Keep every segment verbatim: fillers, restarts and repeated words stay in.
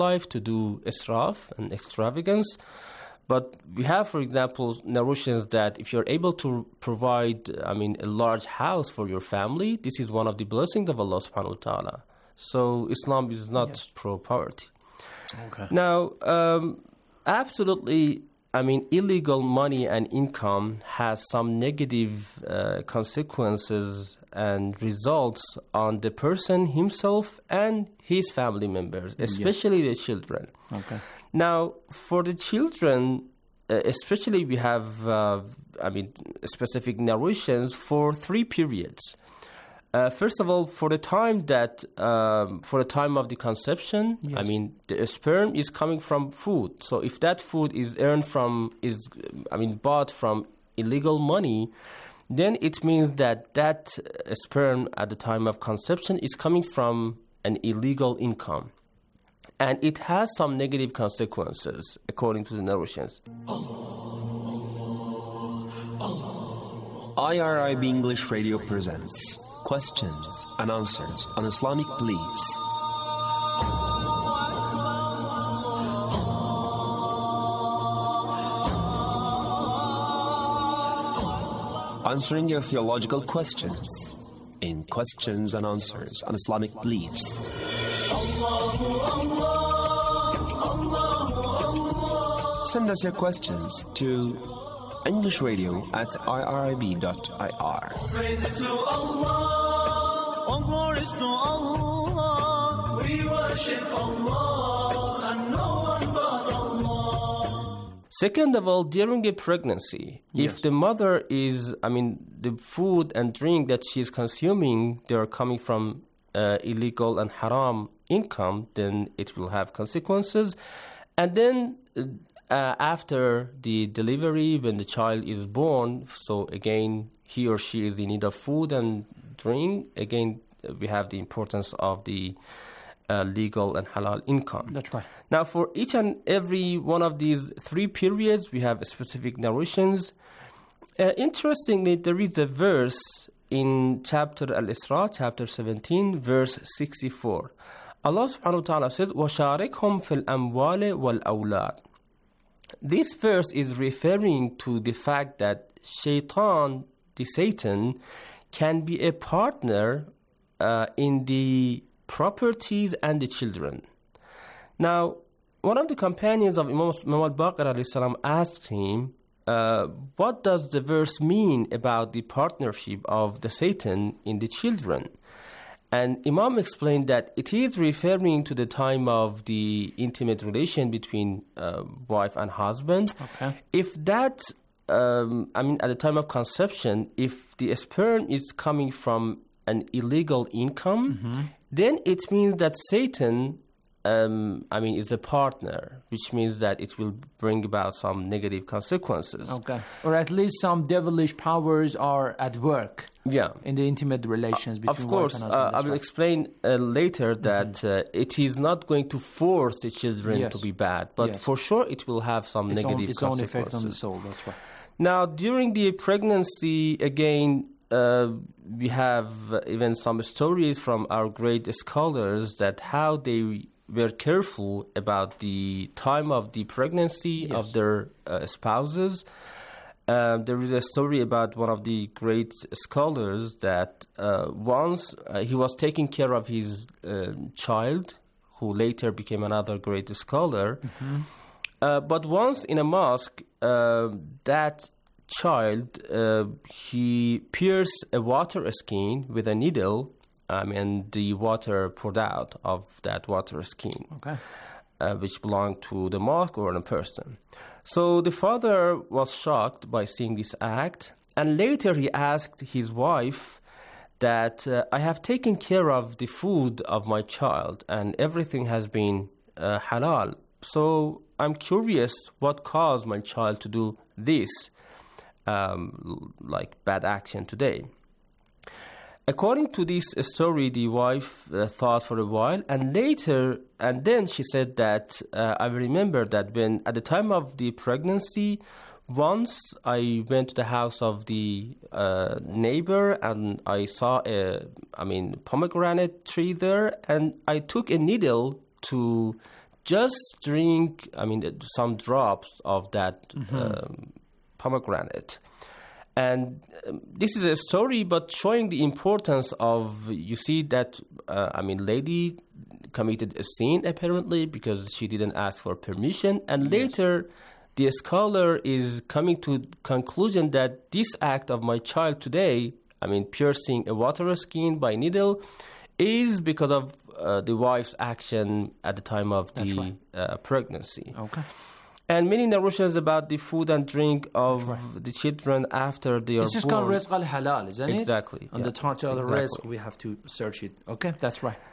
life to do israf and extravagance. But we have, for example, narrations that if you're able to provide, I mean, a large house for your family, this is one of the blessings of Allah subhanahu wa ta'ala. So Islam is not yes. pro-poverty. Okay. Now, um, absolutely, I mean, illegal money and income has some negative uh, consequences and results on the person himself and his family members, especially yes. the children. Okay. Now, for the children, uh, especially we have, uh, I mean, specific narrations for three periods. Uh, first of all, for the time that, um, for the time of the conception, yes. I mean, the sperm is coming from food. So if that food is earned from, is, I mean, bought from illegal money, then it means that that uh, sperm at the time of conception is coming from an illegal income. And it has some negative consequences, according to the narrations. I R I B English Radio presents Questions and Answers on Islamic Beliefs. Answering your theological questions in Questions and Answers on Islamic Beliefs. Send us your questions to English Radio at I R I B dot I R. Praises to Allah, all glories to Allah. We worship Allah and no one but Allah. Second of all, during a pregnancy, yes. if the mother is, I mean, the food and drink that she is consuming, they are coming from uh, illegal and haram income, then it will have consequences. And then uh, Uh, after the delivery, when the child is born, so again, he or she is in need of food and drink. Again, we have the importance of the uh, legal and halal income. That's right. Now, for each and every one of these three periods, we have specific narrations. Uh, interestingly, there is a verse in chapter Al-Isra, chapter seventeen, verse sixty-four. Allah subhanahu wa ta'ala says, وَشَارِكْهُمْ فِي الْأَمْوَالِ وَالْأَوْلَادِ. This verse is referring to the fact that Shaitan, the Satan, can be a partner uh, in the properties and the children. Now, one of the companions of Imam, Imam al-Baqir alayhi salam asked him, uh, what does the verse mean about the partnership of the Satan in the children? And Imam explained that it is referring to the time of the intimate relation between uh, wife and husband. Okay. If that, um, I mean, at the time of conception, if the sperm is coming from an illegal income, mm-hmm. then it means that Satan, um, I mean, is a partner, which means that it will bring about some negative consequences. Okay. Or at least some devilish powers are at work. Yeah. In the intimate relations between Of course, wife and husband. uh, I will right. explain uh, later that mm-hmm. uh, it is not going to force the children yes. to be bad, but yes. for sure it will have some its negative own, its consequences. own effect on the soul, that's right. Now, during the pregnancy, again, uh, we have uh, even some stories from our great scholars that how they were careful about the time of the pregnancy yes. of their uh, spouses. Uh, there is a story about one of the great scholars that uh, once uh, he was taking care of his uh, child, who later became another great scholar. Mm-hmm. Uh, but once in a mosque, uh, that child, uh, he pierced a water skin with a needle, um, and the water poured out of that water skin, okay. uh, which belonged to the mosque or a person. So the father was shocked by seeing this act, and later he asked his wife that uh, I have taken care of the food of my child and everything has been uh, halal. So I'm curious what caused my child to do this, um, like bad action today. According to this story, the wife uh, thought for a while, and later, and then she said that uh, I remember that when at the time of the pregnancy, once I went to the house of the uh, neighbor and I saw a, I mean, pomegranate tree there, and I took a needle to just drink, I mean, some drops of that Mm-hmm. um, pomegranate. And um, this is a story, but showing the importance of, you see that, uh, I mean, lady committed a sin apparently because she didn't ask for permission. And later, the scholar is coming to conclusion that this act of my child today, I mean, piercing a water skin by needle, is because of uh, the wife's action at the time of That's the right. uh, pregnancy. Okay. And many narrations about the food and drink of the children after they are This is born. called rizq al-halal, isn't it? Exactly, On yeah. the title of the Exactly. rizq, we have to search it. Okay, that's right.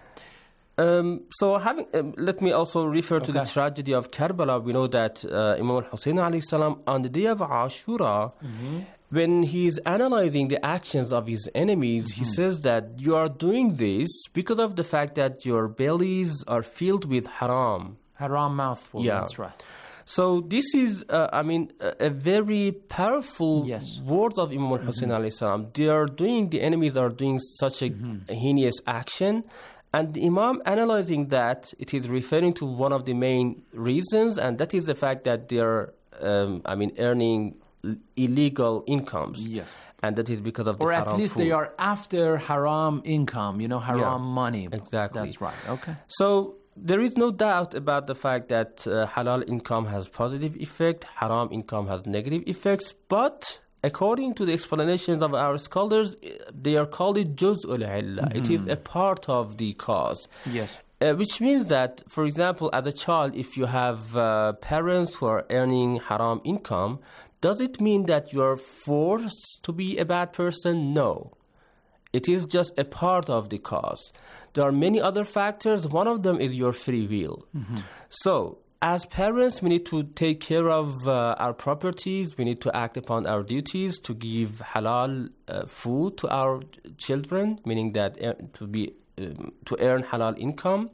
Um, so having, um, let me also refer to the Okay. tragedy of Karbala. We know that uh, Imam al-Hussein alayhi salam, on the day of Ashura, Mm-hmm. when he is analyzing the actions of his enemies, Mm-hmm. he says that you are doing this because of the fact that your bellies are filled with haram. Haram mouthful, Yeah. that's right. So this is, uh, I mean, a, a very powerful Yes. word of Imam al-Hussein alayhi salam. They are doing, the enemies are doing such a, a heinous action. And the Imam analyzing that, it is referring to one of the main reasons, and that is the fact that they are, um, I mean, earning l- illegal incomes. Yes. And that is because of the Or haram at least food. they are after haram income, you know, haram Yeah, money. exactly. That's right, okay. So there is no doubt about the fact that uh, halal income has positive effect, haram income has negative effects, but according to the explanations of our scholars, uh, they are called it juz'ul illa. It is a part of the cause. Yes. Uh, which means that, for example, as a child, if you have uh, parents who are earning haram income, does it mean that you are forced to be a bad person? No. It is just a part of the cause. There are many other factors. One of them is your free will. So, as parents, we need to take care of uh, our properties. We need to act upon our duties to give halal uh, food to our children, meaning that uh, to be um, to earn halal income.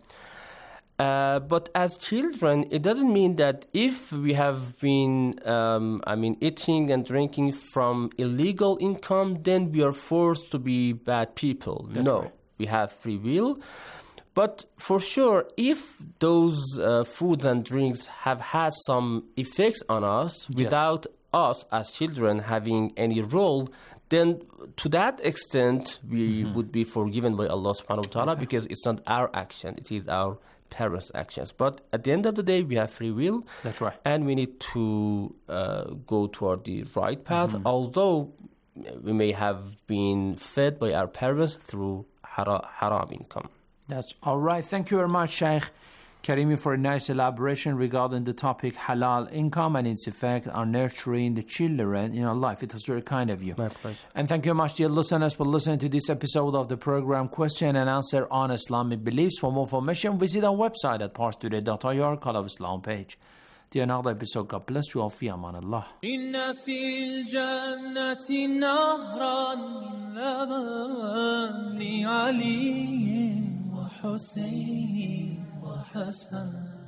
Uh, but as children, it doesn't mean that if we have been, um, I mean, eating and drinking from illegal income, then we are forced to be bad people. That's no, right. we have free will. But for sure, if those uh, foods and drinks have had some effects on us without us as children having any role, then to that extent, we would be forgiven by Allah subhanahu wa ta'ala because it's not our action, it is our parents' actions. But at the end of the day, we have free will. That's right. And we need to uh, go toward the right path, although we may have been fed by our parents through hara- haram income. That's all right. Thank you very much, Sheikh Karimi, for a nice elaboration regarding the topic halal income and its effect on nurturing the children in our life. It was very kind of you. My pleasure. And thank you very much, dear listeners, for listening to this episode of the program Question and Answer on Islamic Beliefs. For more information, visit our website at parstoday dot I R, Call of Islam page. Till another episode, God bless you all. Fi aman Allah. إن في الجنة نهرا من لبن لعلي وحسين وحسن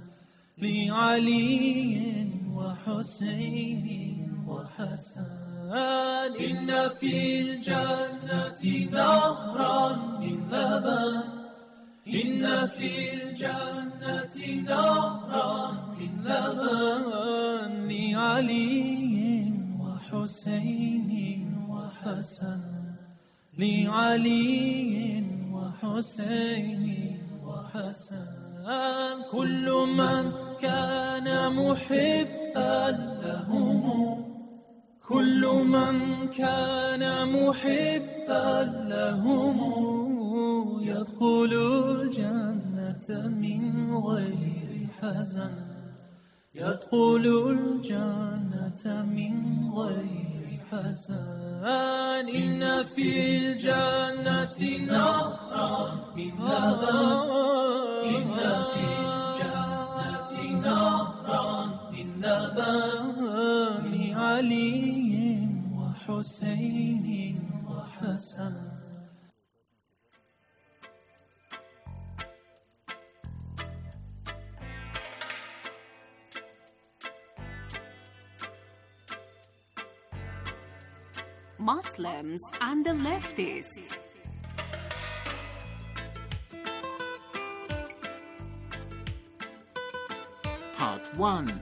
لعلي وحسين وحسن إن في الجنة نهرا من لبن إن في الجنة نهرا من لبن لعلي وحسين وحسن لعلي وحسين وحسن كل من كان محبا لهم كل من كان محبا لهم يدخل الجنة من غير حزن يدخل الجنة من غير حزن إن في الجنة نهرا من لبن إن في الجنة نهرا من لبن لعلي وحسين وحسن Muslims and the leftists. Part one.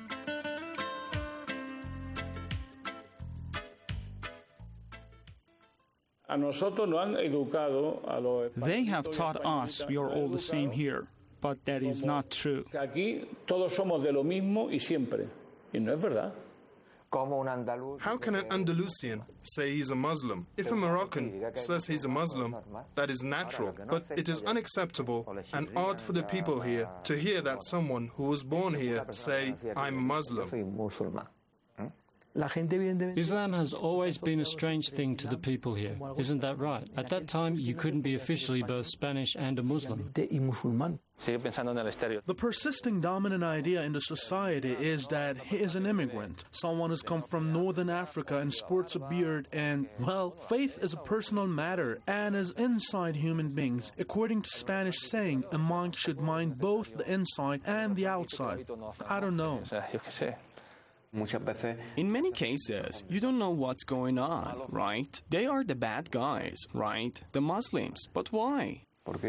They have taught us we are all the same here, but that is not true. How can an Andalusian say he's a Muslim? If a Moroccan says he's a Muslim, that is natural, but it is unacceptable and odd for the people here to hear that someone who was born here say, I'm a Muslim. Islam has always been a strange thing to the people here, isn't that right? At that time, you couldn't be officially both Spanish and a Muslim. The persisting dominant idea in the society is that he is an immigrant, someone who's come from northern Africa and sports a beard, and, well, faith is a personal matter and is inside human beings. According to Spanish saying, a monk should mind both the inside and the outside. I don't know. In many cases, you don't know what's going on, right? They are the bad guys, right? The Muslims. But why?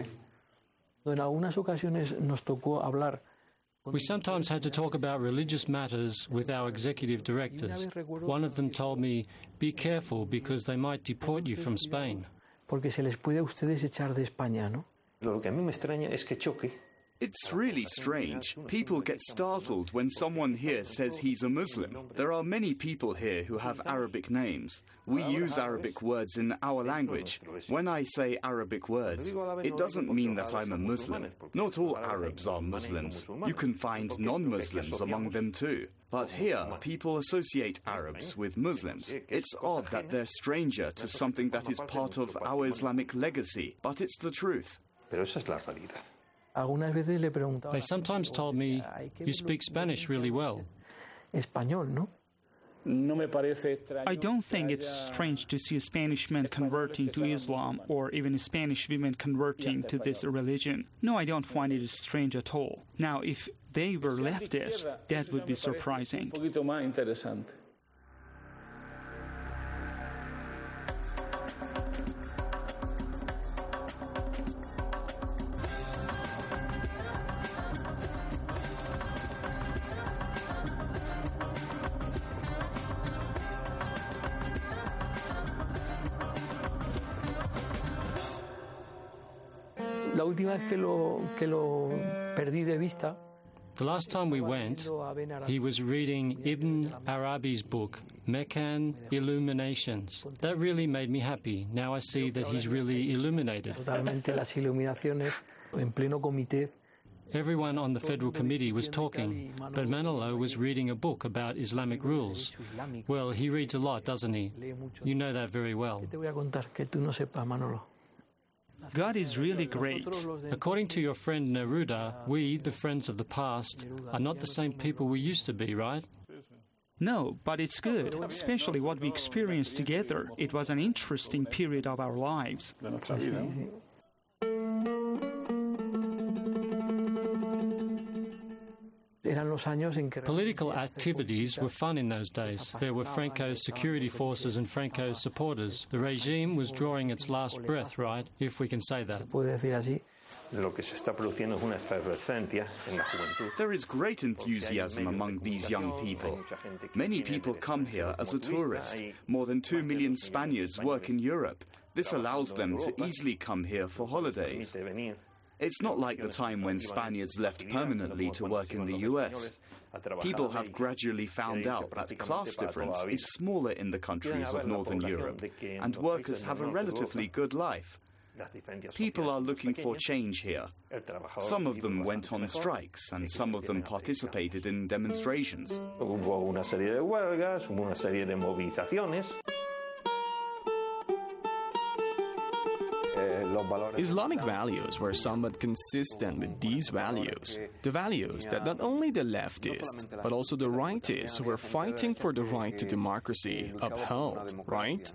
We sometimes had to talk about religious matters with our executive directors. One of them told me, be careful because they might deport you from Spain. It's really strange. People get startled when someone here says he's a Muslim. There are many people here who have Arabic names. We use Arabic words in our language. When I say Arabic words, it doesn't mean that I'm a Muslim. Not all Arabs are Muslims. You can find non-Muslims among them too. But here, people associate Arabs with Muslims. It's odd that they're stranger to something that is part of our Islamic legacy, but it's the truth. They sometimes told me, you speak Spanish really well. I don't think it's strange to see a Spanish man converting to Islam or even a Spanish woman converting to this religion. No, I don't find it strange at all. Now, if they were leftists, that would be surprising. The last time we went, he was reading Ibn Arabi's book, Meccan Illuminations. That really made me happy. Now I see that he's really illuminated. Everyone on the Federal Committee was talking, but Manolo was reading a book about Islamic rules. Well, he reads a lot, doesn't he? You know that very well. God is really great. According to your friend Neruda, we, the friends of the past, are not the same people we used to be, right? No, but it's good, especially what we experienced together. It was an interesting period of our lives. Political activities were fun in those days. There were Franco's security forces and Franco's supporters. The regime was drawing its last breath, right? If we can say that. There is great enthusiasm among these young people. Many people come here as a tourist. More than two million Spaniards work in Europe. This allows them to easily come here for holidays. It's not like the time when Spaniards left permanently to work in the U S. People have gradually found out that class difference is smaller in the countries of Northern Europe, and workers have a relatively good life. People are looking for change here. Some of them went on strikes, and some of them participated in demonstrations. Islamic values were somewhat consistent with these values. The values that not only the leftists, but also the rightists who were fighting for the right to democracy upheld, right?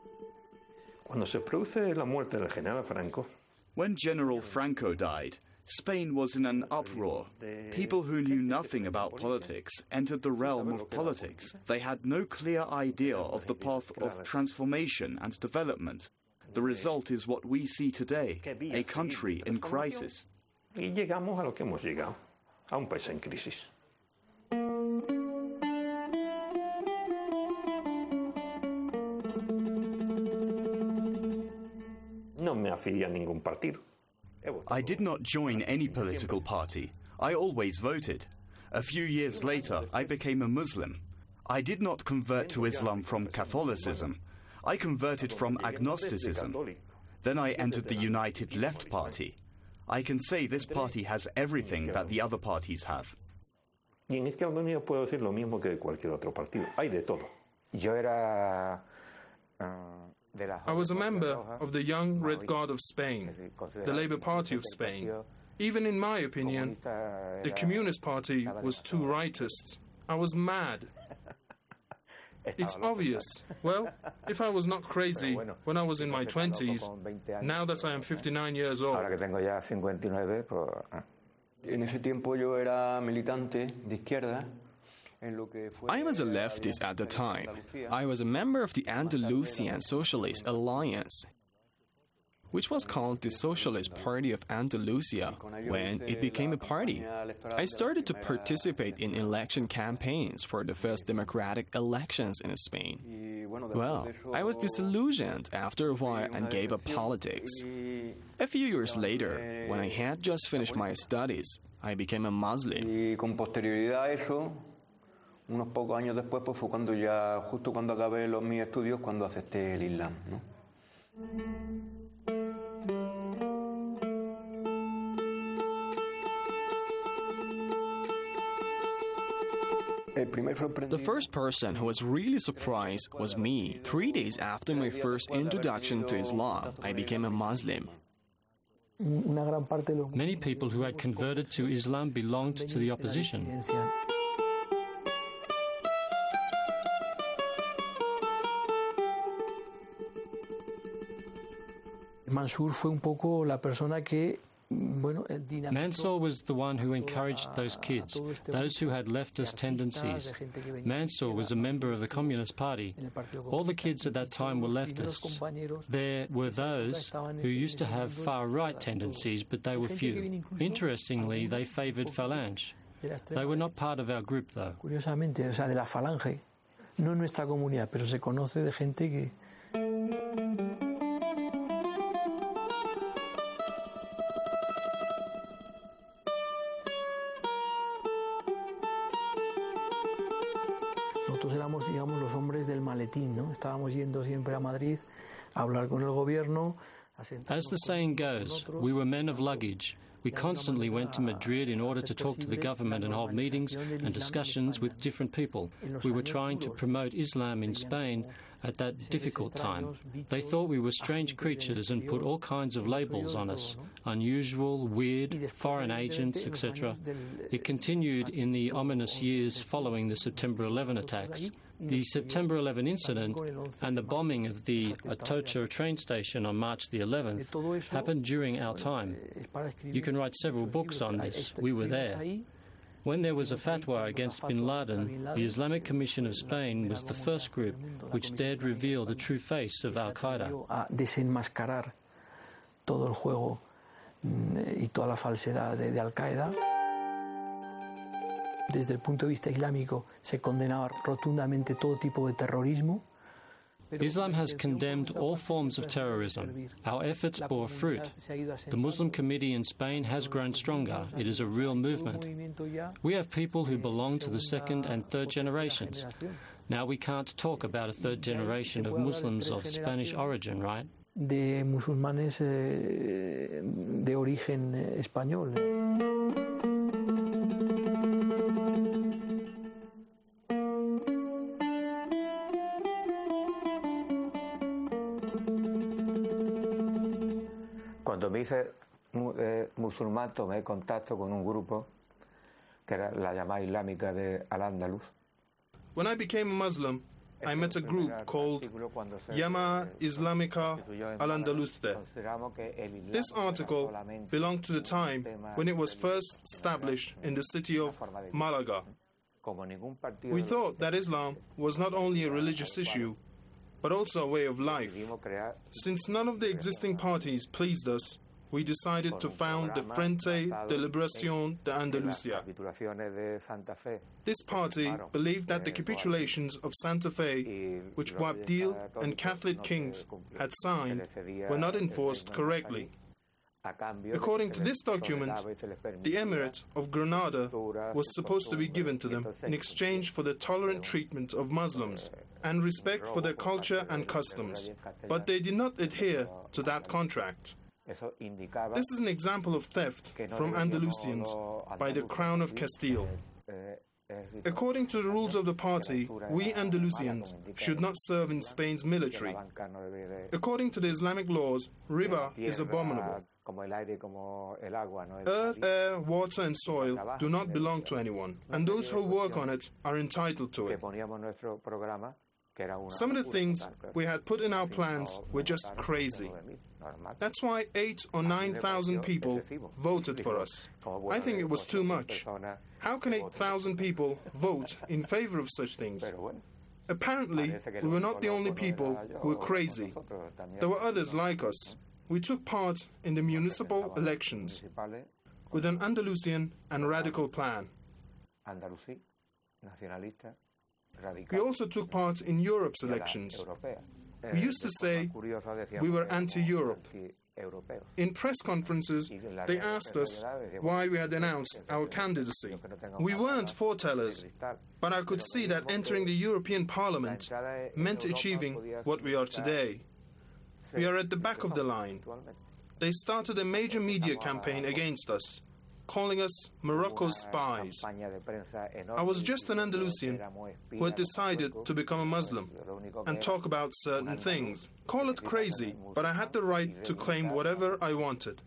When General Franco died, Spain was in an uproar. People who knew nothing about politics entered the realm of politics. They had no clear idea of the path of transformation and development. The result is what we see today, a country in crisis. Y llegamos a lo que hemos llegado, a un país en crisis. No me afilié a ningún partido. I did not join any political party. I always voted. A few years later, I became a Muslim. I did not convert to Islam from Catholicism. I converted from agnosticism. Then I entered the United Left Party. I can say this party has everything that the other parties have. Y en Izquierda Unida puedo decir lo mismo que de cualquier otro partido. Hay de todo. Yo era I was a member of the Young Red Guard of Spain, the Labour Party of Spain. Even in my opinion, the Communist Party was too rightist. I was mad. It's obvious. Well, if I was not crazy when I was in my twenties, now that I am fifty-nine years old. En ese tiempo yo era militante de izquierda. I was a leftist at the time. I was a member of the Andalusian Socialist Alliance, which was called the Socialist Party of Andalusia when it became a party. I started to participate in election campaigns for the first democratic elections in Spain. Well, I was disillusioned after a while and gave up politics. A few years later, when I had just finished my studies, I became a Muslim. Y con posterioridad a eso, unos pocos años después, pues fue cuando ya, justo cuando acabé los mis estudios, cuando acepté el Islam, ¿no? The first person who was really surprised was me. Three days after my first introduction to Islam, I became a Muslim. Many people who had converted to Islam belonged to the opposition. Mansour fue un poco la persona que Mansour was the one who encouraged those kids, those who had leftist tendencies. Mansour was a member of the Communist Party. All the kids at that time were leftists. There were those who used to have far-right tendencies, but they were few. Interestingly, they favored Falange. They were not part of our group, though. Curiosamente, o sea, de la Falange, no nuestra comunidad, pero se conoce de gente que... Nosotros éramos, digamos, los hombres del maletín, ¿no? Estábamos yendo siempre a Madrid a hablar con el gobierno. As the saying goes, we were men of luggage. We constantly went to Madrid in order to talk to the government and hold meetings and discussions with different people. We were trying to promote Islam in Spain at that difficult time. They thought we were strange creatures and put all kinds of labels on us, unusual, weird, foreign agents, et cetera. It continued in the ominous years following the September eleventh attacks. The September eleventh incident and the bombing of the Atocha train station on March the eleventh happened during our time. You can write several books on this. We were there. When there was a fatwa against bin Laden, the Islamic Commission of Spain was the first group which dared reveal the true face of Al-Qaeda. A desenmascarar todo el juego y toda la falsedad de, de Al-Qaeda. Desde el punto de vista islámico se condenaba rotundamente todo tipo de terrorismo. Islam has condemned all forms of terrorism. Our efforts bore fruit. The Muslim committee in Spain has grown stronger. It is a real movement. We have people who belong to the second and third generations. Now we can't talk about a third generation of Muslims of Spanish origin, right? De musulmanes eh, de origen español. Cuando me hice eh, musulmán, tomé contacto con un grupo que era la llamada islámica de Al-Ándalus. When I became a Muslim, I met a group called Yama Islamica al-Andaluste. This article belonged to the time when it was first established in the city of Malaga. We thought that Islam was not only a religious issue, but also a way of life. Since none of the existing parties pleased us, we decided to found the Frente de Liberación de Andalucía. This party believed that the capitulations of Santa Fe, which Boabdil and Catholic kings had signed, were not enforced correctly. According to this document, the Emirate of Granada was supposed to be given to them in exchange for the tolerant treatment of Muslims and respect for their culture and customs, but they did not adhere to that contract. This is an example of theft from Andalusians by the Crown of Castile. According to the rules of the party, we Andalusians should not serve in Spain's military. According to the Islamic laws, riba is abominable. Earth, air, water and soil do not belong to anyone, and those who work on it are entitled to it. Some of the things we had put in our plans were just crazy. That's why eight or nine thousand people voted for us. I think it was too much. How can eight thousand people vote in favor of such things? Apparently, we were not the only people who were crazy. There were others like us. We took part in the municipal elections with an Andalusian and radical plan. We also took part in Europe's elections. We used to say we were anti-Europe. In press conferences, they asked us why we had announced our candidacy. We weren't foretellers, but I could see that entering the European Parliament meant achieving what we are today. We are at the back of the line. They started a major media campaign against us, calling us Morocco's spies. I was just an Andalusian who had decided to become a Muslim and talk about certain things. Call it crazy, but I had the right to claim whatever I wanted.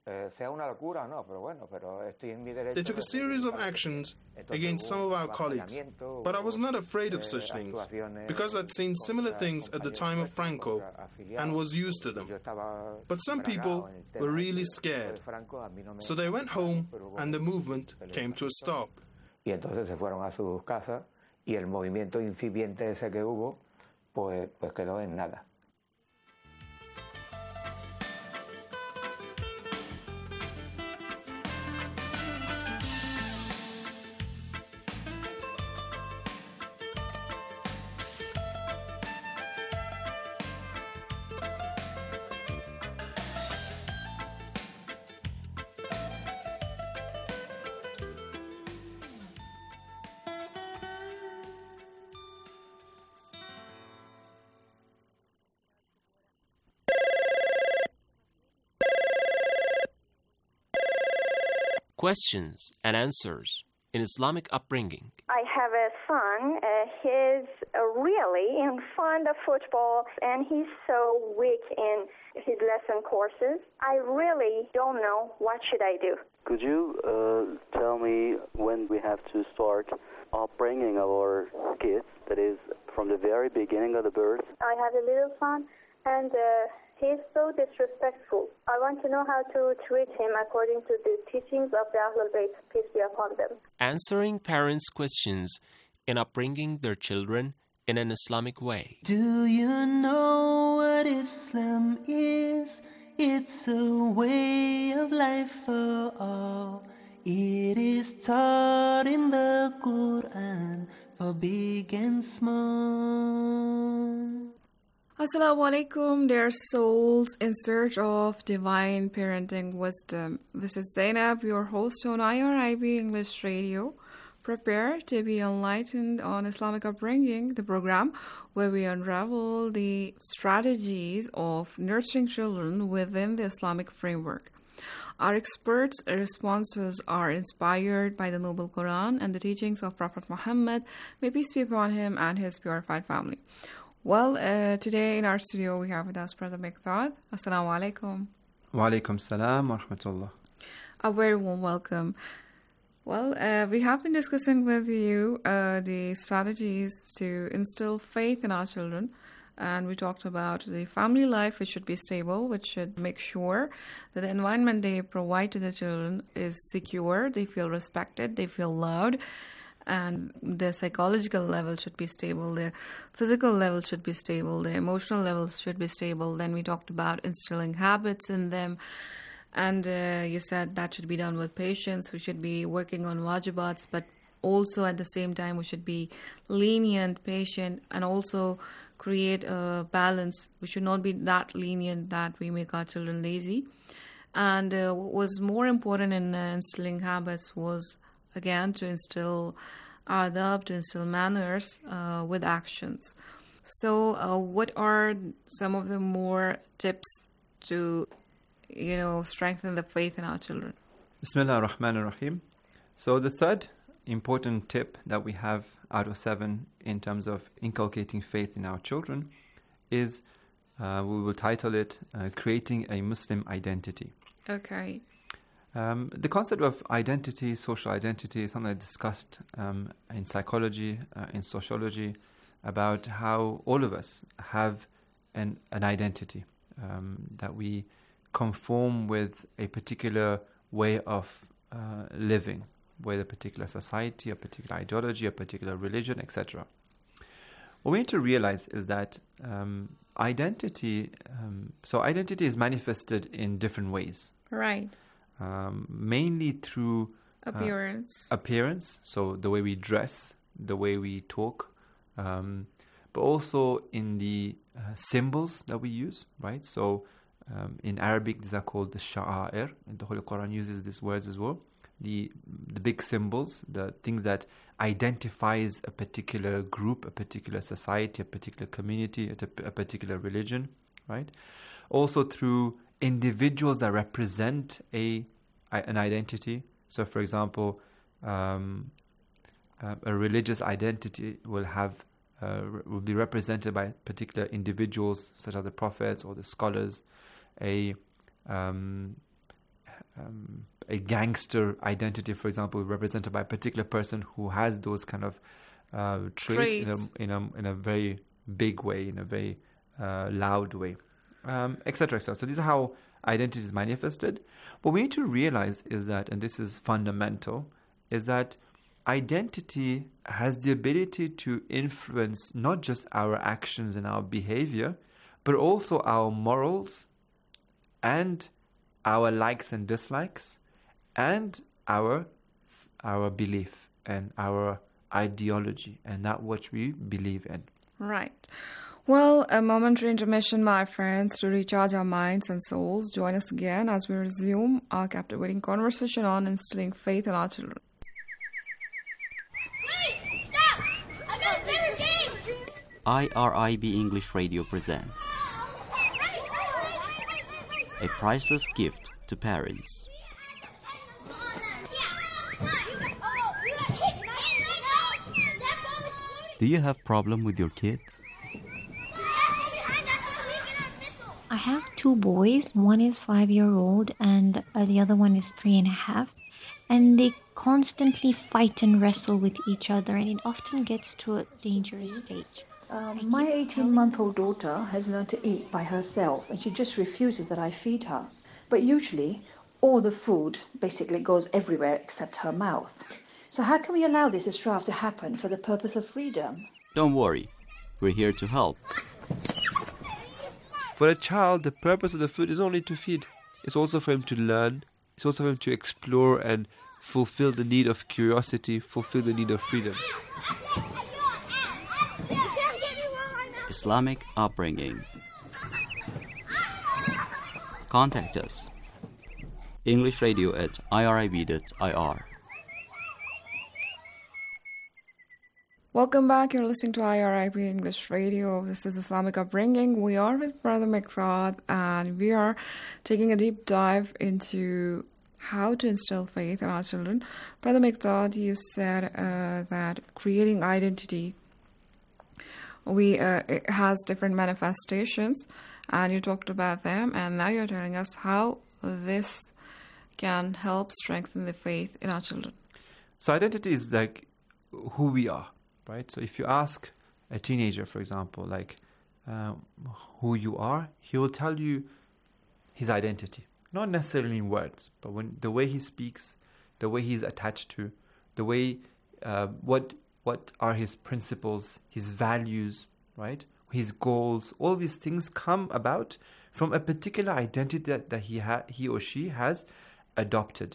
They took a series of actions against some of our colleagues, but I was not afraid of such things because I'd seen similar things at the time of Franco and was used to them. But some people were really scared, so they went home and the movement came to a stop. Y entonces se fueron a sus casas y el movimiento incipiente ese que hubo, pues, pues quedó en nada. Questions and answers in Islamic upbringing. I have a son. Uh, he's uh, really in fond of football, and he's so weak in his lesson courses. I really don't know what should I do. Could you uh, tell me when we have to start upbringing our kids, that is, from the very beginning of the birth? I have a little son, and uh, he's so disrespectful. I want to know how to treat him according to the teachings of the Ahlul Bayt, peace be upon them. Answering parents' questions in upbringing their children in an Islamic way. Do you know what Islam is? It's a way of life for all. It is taught in the Quran for big and small. Assalamu alaikum, dear souls in search of divine parenting wisdom. This is Zainab, your host on I R I B English Radio. Prepare to be enlightened on Islamic upbringing, the program where we unravel the strategies of nurturing children within the Islamic framework. Our experts' responses are inspired by the Noble Quran and the teachings of Prophet Muhammad, may peace be upon him and his purified family. Well, uh, today in our studio we have with us Brother Miqdad. Assalamu alaikum. Wa alaikum salam wa rahmatullah. A very warm welcome. Well, uh, we have been discussing with you uh, the strategies to instill faith in our children. And we talked about the family life, which should be stable, which should make sure that the environment they provide to the children is secure, they feel respected, they feel loved, and their psychological level should be stable, their physical level should be stable, their emotional levels should be stable. Then we talked about instilling habits in them. And uh, you said that should be done with patience. We should be working on wajibats, but also at the same time we should be lenient, patient, and also create a balance. We should not be that lenient that we make our children lazy. And uh, what was more important in uh, instilling habits was, again, to instill adab, to instill manners uh, with actions. So uh, what are some of the more tips to, you know, strengthen the faith in our children? Bismillah ar-Rahman ar-Rahim. So the third important tip that we have out of seven in terms of inculcating faith in our children is, uh, we will title it, uh, Creating a Muslim Identity. Okay. Um, the concept of identity, social identity, is something I discussed um, in psychology, uh, in sociology, about how all of us have an, an identity, um, that we conform with a particular way of uh, living, with a particular society, a particular ideology, a particular religion, et cetera. What we need to realize is that um, identity, um, so identity is manifested in different ways. Right. Um, mainly through uh, appearance. Appearance, so the way we dress, the way we talk, um, but also in the uh, symbols that we use, right? So um, in Arabic, these are called the sha'air, and the Holy Quran uses these words as well. The the big symbols, the things that identifies a particular group, a particular society, a particular community, a, a particular religion, right? Also through individuals that represent a an identity. So, for example, um, uh, a religious identity will have uh, will be represented by particular individuals, such as the prophets or the scholars. A um, um, a gangster identity, for example, represented by a particular person who has those kind of uh, traits, traits. In, a, in a in a very big way, in a very uh, loud way, um, et cetera, et cetera. So these are how identity is manifested. What we need to realize is that, and this is fundamental, is that identity has the ability to influence not just our actions and our behavior, but also our morals and our likes and dislikes, and our our belief and our ideology and that which we believe in. Right. Well, a momentary intermission, my friends, to recharge our minds and souls. Join us again as we resume our captivating conversation on instilling faith in our children. Wait! Stop! I got a favorite game! I R I B English Radio presents a priceless gift to parents. Do you have problem with your kids? I have two boys. One is five-year-old and uh, the other one is three and a half. And they constantly fight and wrestle with each other, and it often gets to a dangerous stage. Um, my eighteen-month-old daughter has learned to eat by herself, and she just refuses that I feed her. But usually, all the food basically goes everywhere except her mouth. So how can we allow this strife to happen for the purpose of freedom? Don't worry. We're here to help. For a child, the purpose of the food is only to feed. It's also for him to learn. It's also for him to explore and fulfill the need of curiosity, fulfill the need of freedom. Islamic upbringing. Contact us. English Radio at I R I B dot I R. Welcome back. You're listening to I R I B English Radio. This is Islamic Upbringing. We are with Brother Miqdad, and we are taking a deep dive into how to instill faith in our children. Brother Miqdad, you said uh, that creating identity, we uh, it has different manifestations, and you talked about them, and now you're telling us how this can help strengthen the faith in our children. So identity is like who we are, right? So if you ask a teenager, for example, like um, who you are, he will tell you his identity. Not necessarily in words, but when the way he speaks, the way he's attached to, the way, uh, what what are his principles, his values, right? His goals, all these things come about from a particular identity that, that he ha- he or she has adopted.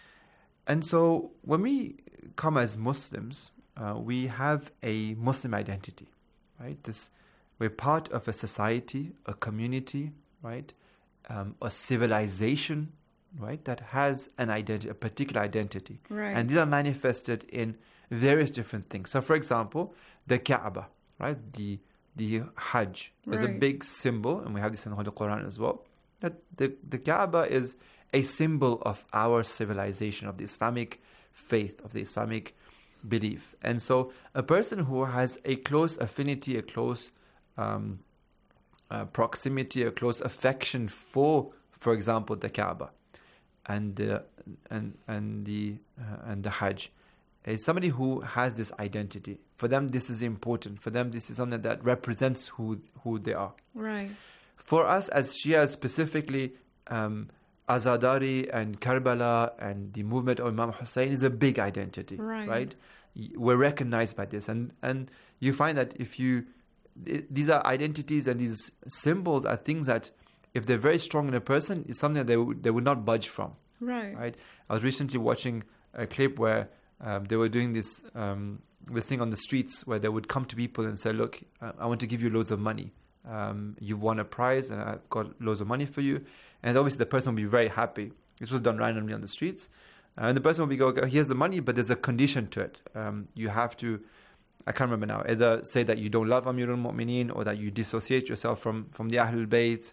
And so when we come as Muslims, uh, we have a Muslim identity, right? This, we're part of a society, a community, right? Um, a civilization, right? That has an identity, a particular identity. Right. And these are manifested in various different things. So for example, the Kaaba, right? The the Hajj is Right. a big symbol, and we have this in the Holy Quran as well. That the, the Kaaba is a symbol of our civilization, of the Islamic faith, of the Islamic belief. And so a person who has a close affinity, a close um, uh, proximity, a close affection for, for example, the Kaaba and the, and, and the, uh, and the Hajj, is somebody who has this identity. For them, this is important. For them, this is something that represents who who they are. Right. For us as Shia specifically, um, Azadari and Karbala and the movement of Imam Hussein is a big identity. Right. Right? We're recognized by this. And, and you find that if you... These are identities and these symbols are things that, if they're very strong in a person, is something that they, w- they would not budge from. Right. Right? I was recently watching a clip where um, they were doing this um, this thing on the streets where they would come to people and say, look, uh, I want to give you loads of money. Um, you've won a prize and I've got loads of money for you. And obviously the person will be very happy. This was done randomly on the streets. Uh, and the person will be go, okay, here's the money, but there's a condition to it. Um, you have to, I can't remember now, either say that you don't love Amir al-Mu'mineen or that you dissociate yourself from, from the Ahlul Bayt,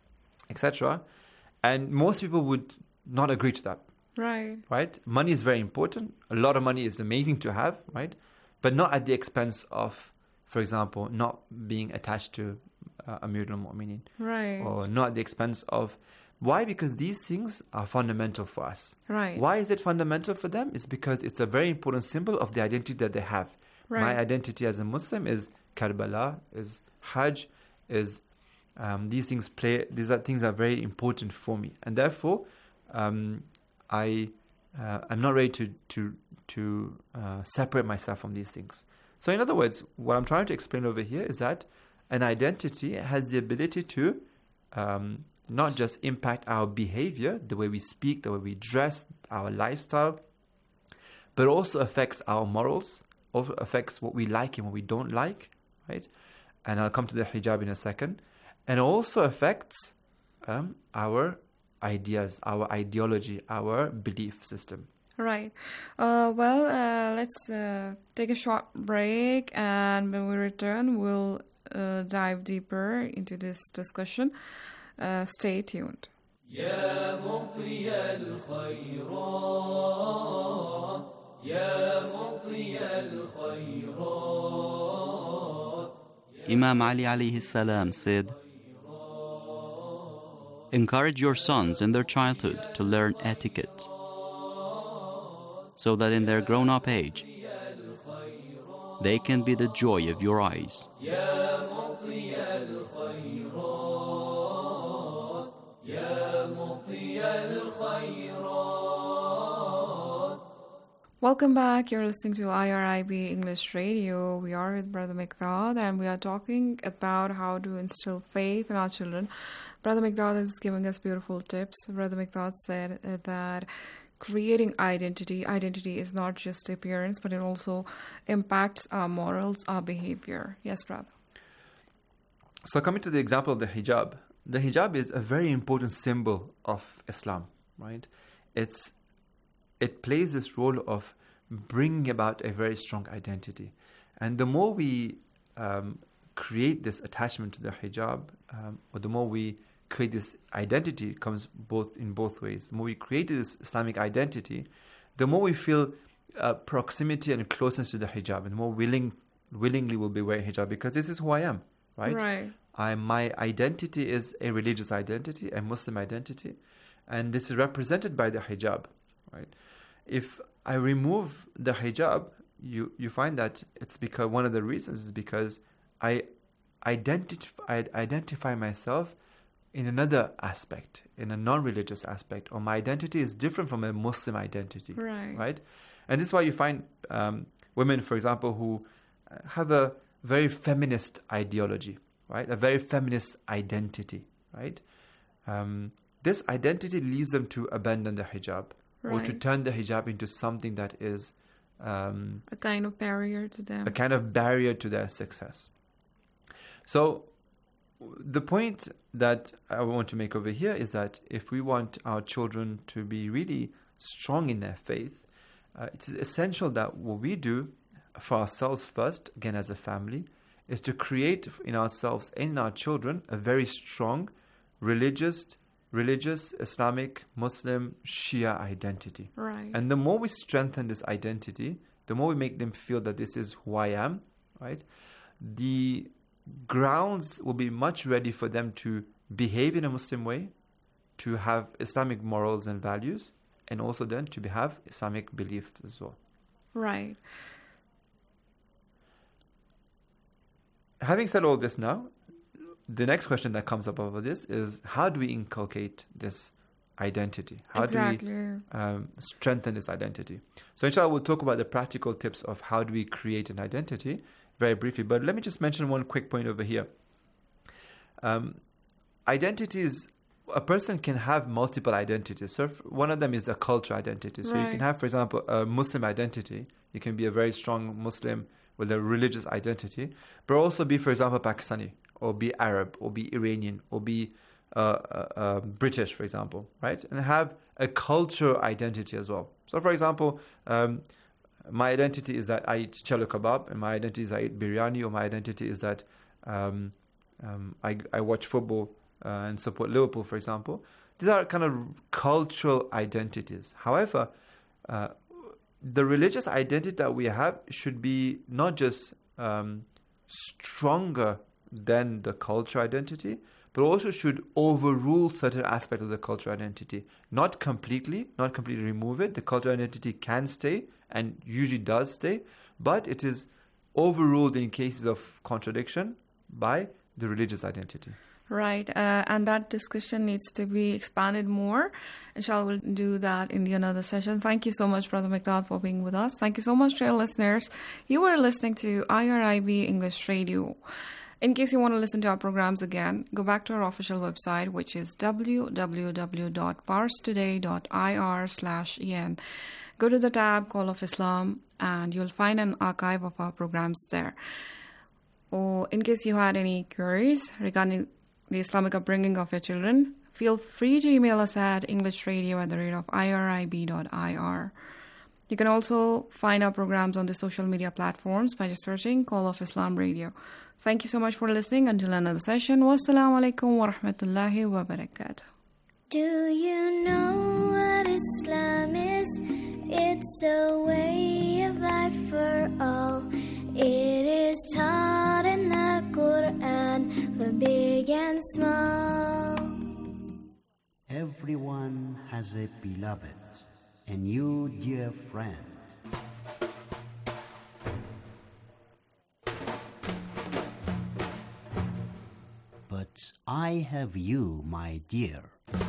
et cetera. And most people would not agree to that. Right. Right? Money is very important. A lot of money is amazing to have, right? But not at the expense of, for example, not being attached to uh, Amir al-Mu'mineen. Right. Or not at the expense of... Why? Because these things are fundamental for us. Right. Why is it fundamental for them? It's because it's a very important symbol of the identity that they have. Right. My identity as a Muslim is Karbala, is Hajj, is... Um, these things play... These are things are very important for me. And therefore... Um, I uh, I'm not ready to to to uh, separate myself from these things. So in other words, what I'm trying to explain over here is that an identity has the ability to um, not just impact our behavior, the way we speak, the way we dress, our lifestyle, but also affects our morals, also affects what we like and what we don't like, right? And I'll come to the hijab in a second. And also affects um, our ideas, our ideology, our belief system. Right. Uh, well, uh, let's uh, take a short break, and when we return, we'll uh, dive deeper into this discussion. Uh, stay tuned. يا مطي الخيرات يا مطي الخيرات. Imam Ali alayhi salam said, encourage your sons in their childhood to learn etiquette, so that in their grown-up age, they can be the joy of your eyes. Welcome back. You're listening to I R I B English Radio. We are with Brother Miqdad, and we are talking about how to instill faith in our children. Brother Miqdad is giving us beautiful tips. Brother Miqdad said that creating identity, identity is not just appearance, but it also impacts our morals, our behavior. Yes, brother. So coming to the example of the hijab, the hijab is a very important symbol of Islam, right? It's it plays this role of bringing about a very strong identity. And the more we um, create this attachment to the hijab, um, or the more we create this identity, comes both in both ways. The more we create this Islamic identity, the more we feel uh, proximity and closeness to the hijab, and the more willing, willingly will be wearing hijab, because this is who I am, right? Right. I, my identity is a religious identity, a Muslim identity, and this is represented by the hijab, right? If I remove the hijab, you, you find that it's because one of the reasons is because I identify, I identify myself in another aspect, in a non-religious aspect, or my identity is different from a Muslim identity. Right. Right? And this is why you find um, women, for example, who have a very feminist ideology, right? A very feminist identity, right? Um, this identity leads them to abandon the hijab, right, or to turn the hijab into something that is um, a kind of barrier to them. A kind of barrier to their success. So the point that I want to make over here is that if we want our children to be really strong in their faith, uh, it is essential that what we do for ourselves first, again as a family, is to create in ourselves and in our children a very strong religious, religious, Islamic, Muslim, Shia identity. Right. And the more we strengthen this identity, the more we make them feel that this is who I am, right? The grounds will be much ready for them to behave in a Muslim way, to have Islamic morals and values, and also then to have Islamic belief as well. Right. Having said all this now, the next question that comes up over this is, how do we inculcate this identity? How exactly. do we um, strengthen this identity? So inshallah, we'll talk about the practical tips of how do we create an identity very briefly. But let me just mention one quick point over here. Um, identities, a person can have multiple identities. So one of them is a culture identity. So right. you can have, for example, a Muslim identity. You can be a very strong Muslim with a religious identity, but also be, for example, Pakistani, or be Arab, or be Iranian, or be uh, uh, uh, British, for example, right? And have a cultural identity as well. So, for example, um, my identity is that I eat chalo kebab, and my identity is I eat biryani, or my identity is that um, um, I, I watch football uh, and support Liverpool, for example. These are kind of cultural identities. However, uh, the religious identity that we have should be not just um, stronger than the cultural identity, but also should overrule certain aspects of the cultural identity. Not completely, not completely remove it. The cultural identity can stay and usually does stay, but it is overruled in cases of contradiction by the religious identity. Right, uh, and that discussion needs to be expanded more. Inshallah, we'll do that in the another session. Thank you so much, Brother Miqdad, for being with us. Thank you so much to our listeners. You are listening to I R I B English Radio. In case you want to listen to our programs again, go back to our official website, which is w w w dot pars today dot i r slash e n. Go to the tab Call of Islam, and you'll find an archive of our programs there. Or in case you had any queries regarding the Islamic upbringing of your children, feel free to email us at englishradio at the rate of irib dot i r. You can also find our programs on the social media platforms by just searching Call of Islam Radio. Thank you so much for listening. Until another session, wassalamu alaikum wa rahmatullahi wa barakatuh. Do you know what Islam is? It's a way of life for all. It is taught in the Quran for big and small. Everyone has a beloved, and you, dear friend. But I have you, my dear.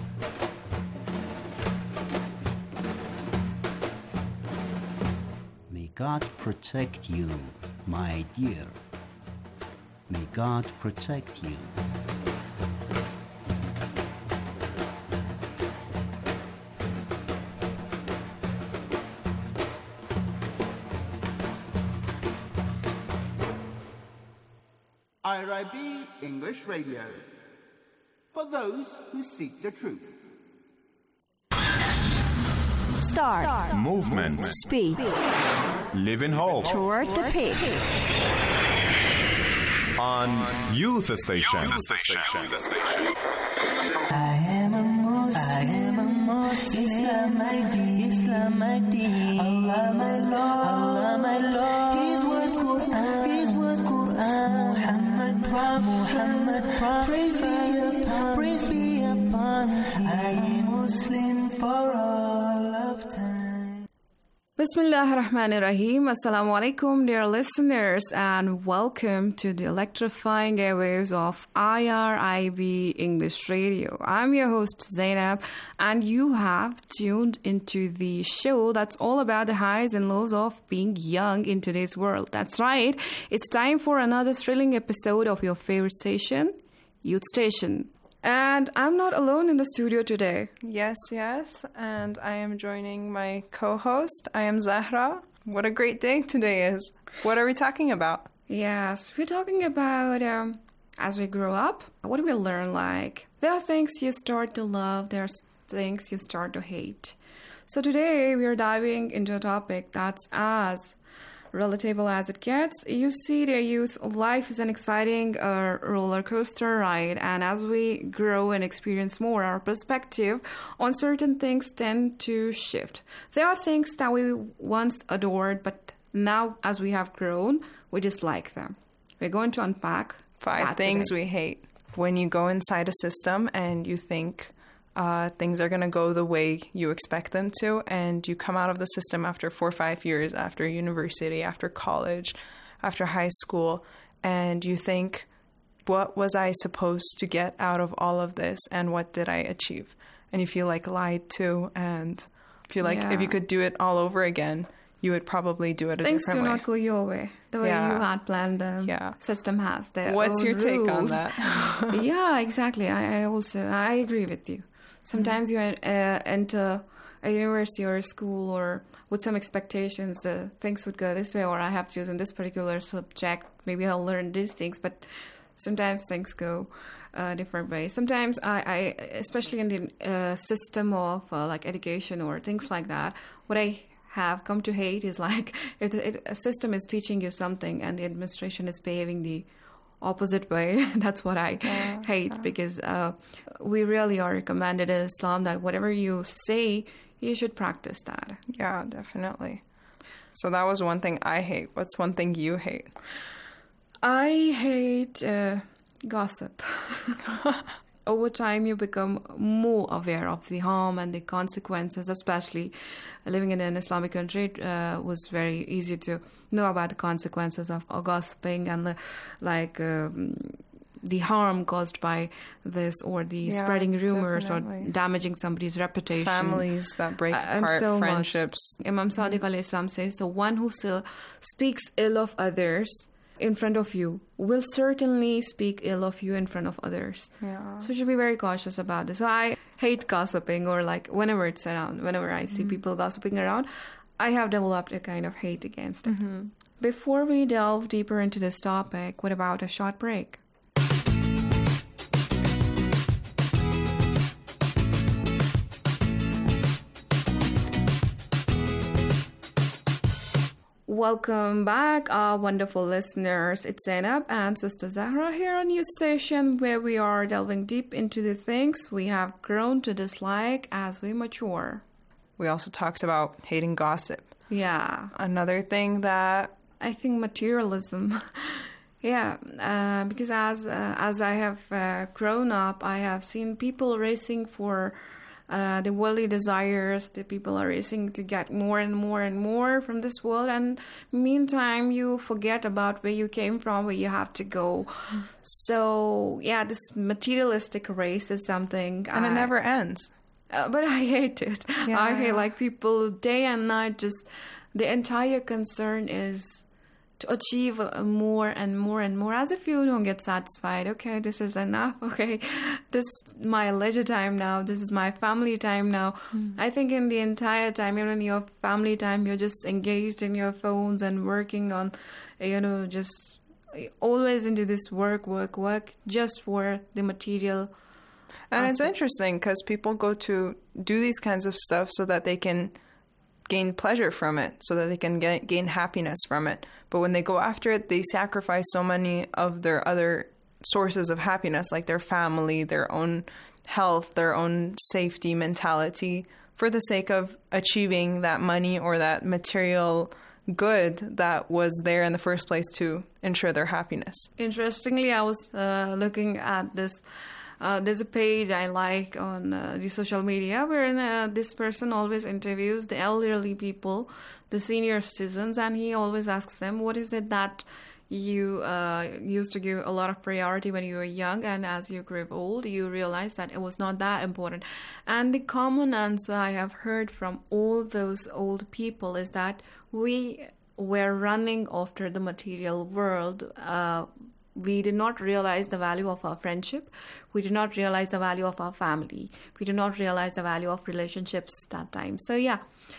May God protect you, my dear. May God protect you. I R I B English Radio, for those who seek the truth. Start. Start. Movement. Speed. Live in hope. Toward the peak. On Youth Station. Youth Station. I am a Muslim. I am a Muslim. Islam my deen. Islam my deen. Allah my Lord. Allah my Lord. His word Quran. His word Quran. Muhammad Prophet. Muhammad Prophet. Praise be upon. Praise be upon. I am Muslim for all of time. Bismillahirrahmanirrahim. Assalamu alaikum, dear listeners, and welcome to the electrifying airwaves of I R I B English Radio. I'm your host, Zainab, and you have tuned into the show that's all about the highs and lows of being young in today's world. That's right. It's time for another thrilling episode of your favorite station, Youth Station. And I'm not alone in the studio today. Yes, yes. And I am joining my co-host. I am Zahra. What a great day today is. What are we talking about? Yes, we're talking about um, as we grow up, what do we learn like? There are things you start to love. There are things you start to hate. So today we are diving into a topic that's as relatable as it gets. You see, dear youth, life is an exciting uh, roller coaster ride, and as we grow and experience more, our perspective on certain things tend to shift. There are things that we once adored, but now as we have grown, we dislike them. We're going to unpack five things today. We hate. When you go inside a system and you think Uh, things are going to go the way you expect them to, and you come out of the system after four or five years, after university, after college, after high school, and you think, what was I supposed to get out of all of this, and what did I achieve? And you feel like lied to, and feel like yeah. if you could do it all over again, you would probably do it a Things different way. Things do not go your way, the way yeah. you had planned them. Yeah. System has their What's own your take rules. on that? Yeah, exactly. I, I also, I agree with you. Sometimes you uh, enter a university or a school or with some expectations, uh, things would go this way, or I have chosen this particular subject, maybe I'll learn these things, but sometimes things go a different way. Sometimes I, I especially in the uh, system of uh, like education or things like that, what I have come to hate is like if the, it, a system is teaching you something and the administration is behaving the opposite way. That's what I yeah, hate yeah. because uh, we really are recommended in Islam that whatever you say, you should practice that. Yeah, definitely. So that was one thing I hate. What's one thing you hate? I hate uh, gossip. Over time, you become more aware of the harm and the consequences, especially living in an Islamic country. It uh, was very easy to know about the consequences of, of gossiping and the, like um, the harm caused by this, or the yeah, spreading rumors definitely. Or damaging somebody's reputation. Families that break uh, apart, so friendships. Much. Imam Sadiq alayhi salam says, the one who still speaks ill of others in front of you will certainly speak ill of you in front of others. Yeah. So you should be very cautious about this. So I hate gossiping, or like whenever it's around, whenever I see mm-hmm. people gossiping around, I have developed a kind of hate against it. Mm-hmm. Before we delve deeper into this topic, what about a short break? Welcome back, our wonderful listeners. It's Zainab and Sister Zahra here on Youth Station, where we are delving deep into the things we have grown to dislike as we mature. We also talked about hating gossip. Yeah. Another thing that... I think materialism. yeah, uh, because as, uh, as I have uh, grown up, I have seen people racing for... Uh, the worldly desires, the people are racing to get more and more and more from this world, and meantime you forget about where you came from, where you have to go. Mm. So yeah, this materialistic race is something, and I, it never ends. Uh, but I hate it. Yeah. I hate like people day and night. Just the entire concern is to achieve more and more and more, as if you don't get satisfied. Okay, this is enough. Okay, this is my leisure time now. This is my family time now. Mm. I think in the entire time, even in your family time, you're just engaged in your phones and working on, you know, just always into this work, work, work, just for the material. And aspect. It's interesting because people go to do these kinds of stuff so that they can gain pleasure from it, so that they can get, gain happiness from it. But when they go after it, they sacrifice so many of their other sources of happiness, like their family, their own health, their own safety mentality, for the sake of achieving that money or that material good that was there in the first place to ensure their happiness. Interestingly, I was uh, looking at this Uh, there's a page I like on uh, the social media where uh, this person always interviews the elderly people, the senior citizens, and he always asks them, what is it that you uh, used to give a lot of priority when you were young, and as you grew old, you realized that it was not that important. And the common answer I have heard from all those old people is that we were running after the material world. Uh, We did not realize the value of our friendship. We did not realize the value of our family. We did not realize the value of relationships that time. So yeah,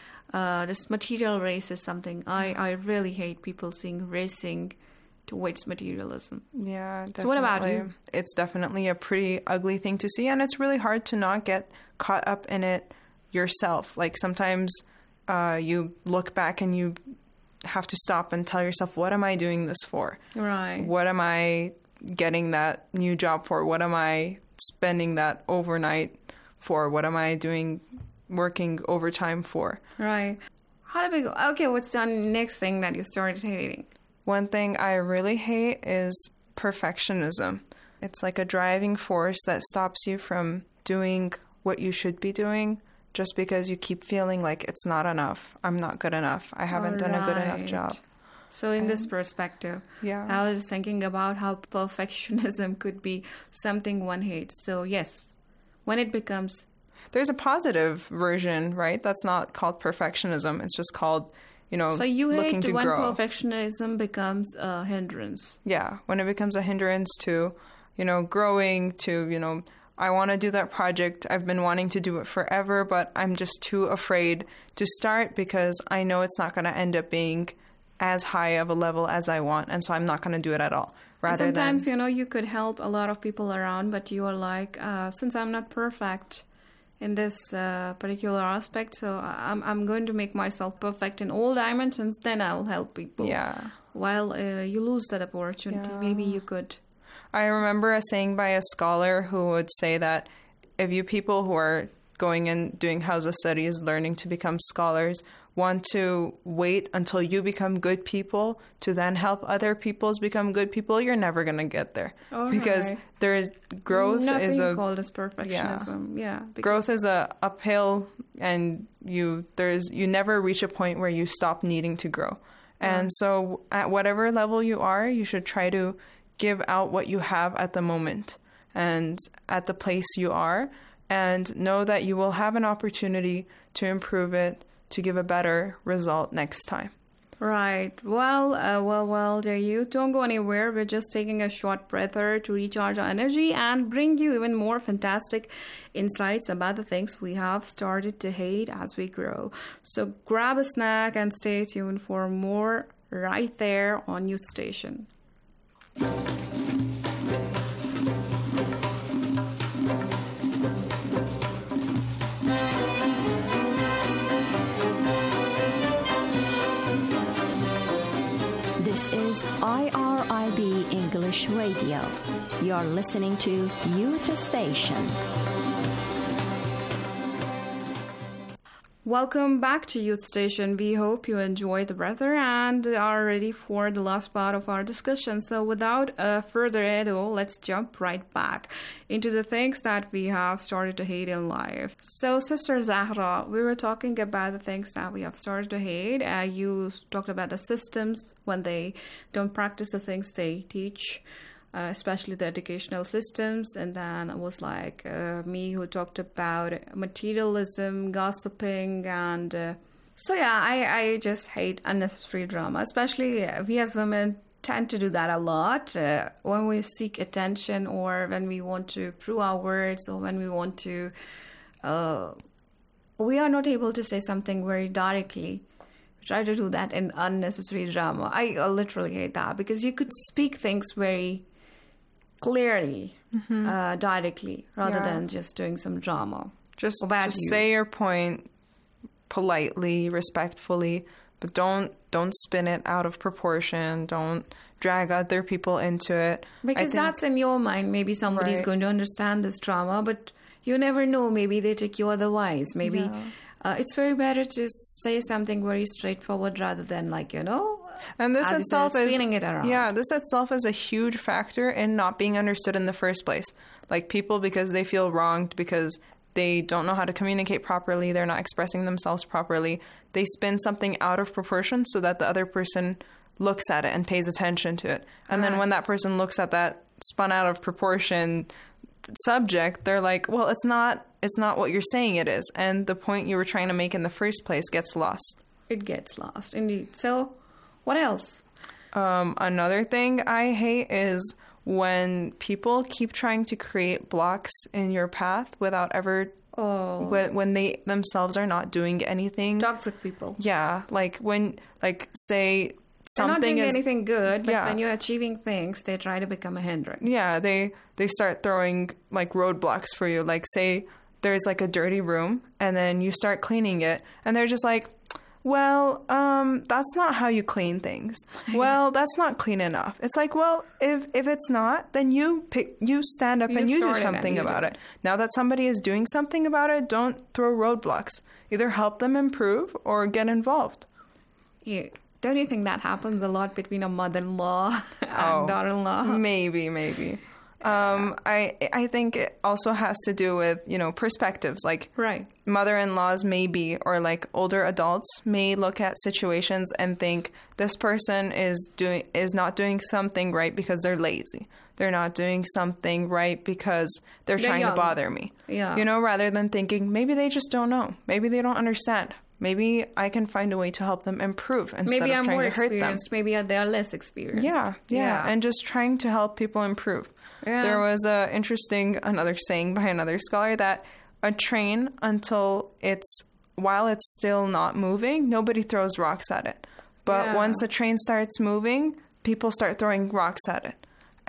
uh, this material race is something I, I really hate people seeing racing towards materialism. Yeah, definitely. So what about you? It's definitely a pretty ugly thing to see, and it's really hard to not get caught up in it yourself. Like sometimes uh, you look back and you have to stop and tell yourself, what am I doing this for? Right. What am I getting that new job for? What am I spending that overnight for? What am I doing working overtime for? Right. How do we go? Okay, what's the next thing that you started hating? One thing I really hate is perfectionism. It's like a driving force that stops you from doing what you should be doing, just because you keep feeling like it's not enough. I'm not good enough. I haven't All done a good right. enough job. So in And- this perspective, Yeah. I was thinking about how perfectionism could be something one hates. So yes, when it becomes... There's a positive version, right? That's not called perfectionism. It's just called, you know, So you looking hate to when grow. perfectionism becomes a hindrance. Yeah, when it becomes a hindrance to, you know, growing, to, you know, I want to do that project. I've been wanting to do it forever, but I'm just too afraid to start because I know it's not going to end up being as high of a level as I want, and so I'm not going to do it at all. And Rather sometimes, than, you know, you could help a lot of people around, but you are like, uh, since I'm not perfect in this uh, particular aspect, so I'm I'm going to make myself perfect in all dimensions, then I'll help people. Yeah. While uh, you lose that opportunity, Yeah. maybe you could... I remember a saying by a scholar who would say that if you people who are going and doing Hausa studies, learning to become scholars, want to wait until you become good people to then help other peoples become good people, you're never going to get there. All because right. there is growth Nothing is a called as perfectionism. Yeah. because- growth is a uphill, and you there's you never reach a point where you stop needing to grow. And Right. so at whatever level you are, you should try to give out what you have at the moment and at the place you are, and know that you will have an opportunity to improve it, to give a better result next time. Right. Well, uh, well, well, there you. Don't go anywhere. We're just taking a short breather to recharge our energy and bring you even more fantastic insights about the things we have started to hate as we grow. So grab a snack and stay tuned for more right there on Youth Station. This is I R I B English Radio. You're listening to Youth Station. Welcome back to Youth Station. We hope you enjoyed the weather and are ready for the last part of our discussion. So without uh, further ado, let's jump right back into the things that we have started to hate in life. So Sister Zahra, we were talking about the things that we have started to hate. Uh, you talked about the systems when they don't practice the things they teach. Uh, especially the educational systems, and then it was like uh, me who talked about materialism, gossiping, and uh, so yeah, I, I just hate unnecessary drama, especially uh, we as women tend to do that a lot uh, when we seek attention or when we want to prove our words or when we want to, uh, we are not able to say something very directly. We try to do that in unnecessary drama. I uh, literally hate that because you could speak things very clearly, Mhm. uh, directly, rather Yeah. than just doing some drama. Just, What about just you? say your point politely, respectfully, but don't don't spin it out of proportion. Don't drag other people into it. I Because think- that's in your mind. Maybe somebody's Right. going to understand this drama, but you never know. Maybe they take you otherwise. Maybe Yeah. uh, it's very better to say something very straightforward rather than like, you know, And this as you itself said, is spinning it around. yeah, this itself is a huge factor in not being understood in the first place. Like people, because they feel wronged, because they don't know how to communicate properly, they're not expressing themselves properly, they spin something out of proportion so that the other person looks at it and pays attention to it. And then when that person looks at that spun out of proportion subject, they're like, well, it's not it's not what you're saying it is. And the point you were trying to make in the first place gets lost. It gets lost, indeed. So, what else? Um, another thing I hate is when people keep trying to create blocks in your path without ever, oh. when, when they themselves are not doing anything. Toxic people. Yeah, like when, like say They're not something doing is anything good, but yeah. when you're achieving things, they try to become a hindrance. Yeah, they they start throwing like roadblocks for you. Like say there's like a dirty room, and then you start cleaning it, and they're just like, well, um, that's not how you clean things. Well, that's not clean enough. It's like, well, if if it's not, then you pick, you stand up You and you do start it and something you about do it. Now that somebody is doing something about it, don't throw roadblocks. Either help them improve or get involved. Yeah. Don't you think that happens a lot between a mother-in-law and Oh, daughter-in-law? Maybe, maybe. Um, I I think it also has to do with, you know, perspectives. Like right. mother-in-laws maybe, or like older adults may look at situations and think this person is doing is not doing something right because they're lazy. They're not doing something right because they're, They're trying young. to bother me. Yeah. You know, rather than thinking maybe they just don't know. Maybe they don't understand. Maybe I can find a way to help them improve instead Maybe of I'm trying more to hurt them. experienced. Maybe they're less experienced. Yeah, yeah, Yeah. and just trying to help people improve. Yeah. There was a interesting another saying by another scholar that a train, until it's while it's still not moving, nobody throws rocks at it. But Yeah. once a train starts moving, people start throwing rocks at it.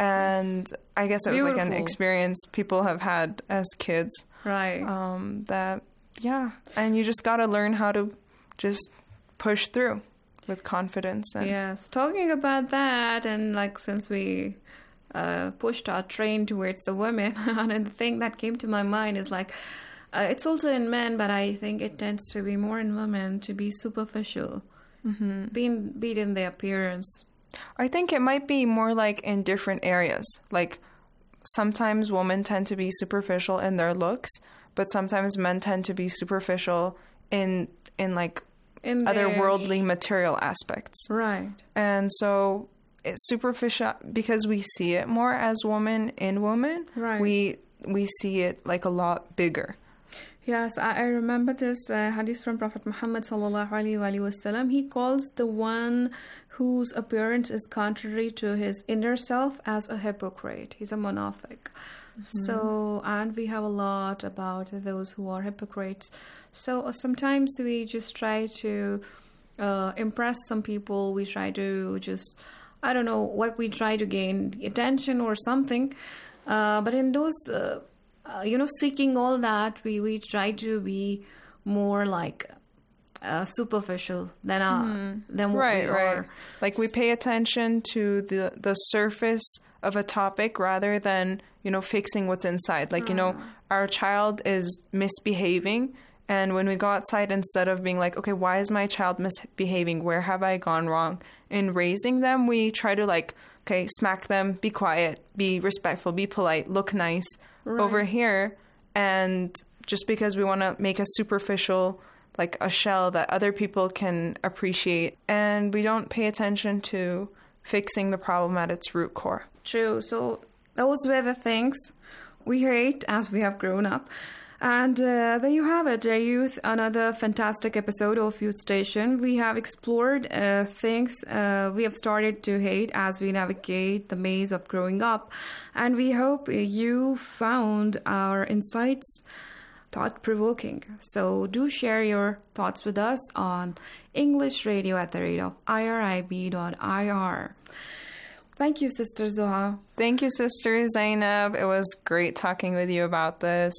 And I guess it was like an Beautiful. experience people have had as kids. Right. Um, that yeah, and you just got to learn how to just push through with confidence. And Yes, talking about that, and like since we uh, pushed our train towards the women, and the thing that came to my mind is like, uh, it's also in men, but I think it tends to be more in women to be superficial, mm-hmm. being be it in their appearance. I think it might be more like in different areas. Like sometimes women tend to be superficial in their looks, but sometimes men tend to be superficial in in like In other their worldly material aspects. Right. And so it's superficial because we see it more as woman in woman. Right. We we see it like a lot bigger. Yes, I, I remember this uh, hadith from Prophet Muhammad sallallahu alaihi wasallam. He calls the one whose appearance is contrary to his inner self as a hypocrite. He's a munafiq. Mm-hmm. So, and we have a lot about those who are hypocrites. So uh, sometimes we just try to uh, impress some people. We try to just, I don't know what we try to gain attention or something. Uh, but in those, uh, uh, you know, seeking all that, we, we try to be more like uh, superficial than uh, Mhm. than what right, we right. are. Like we pay attention to the the surface of a topic rather than, you know, fixing what's inside. Like, you know, our child is misbehaving, and when we go outside, instead of being like, okay, why is my child misbehaving? Where have I gone wrong? In raising them, we try to like, okay, smack them, be quiet, be respectful, be polite, look nice Right. over here. And just because we want to make a superficial, like a shell that other people can appreciate, and we don't pay attention to fixing the problem at its root core. True. So those were the things we hate as we have grown up. And uh, there you have it, dear youth, another fantastic episode of Youth Station. We have explored uh, things uh, we have started to hate as we navigate the maze of growing up. And we hope you found our insights thought-provoking. So do share your thoughts with us on English Radio at the rate of I R I B dot I R. Thank you, Sister Zoha. Thank you, Sister Zainab. It was great talking with you about this.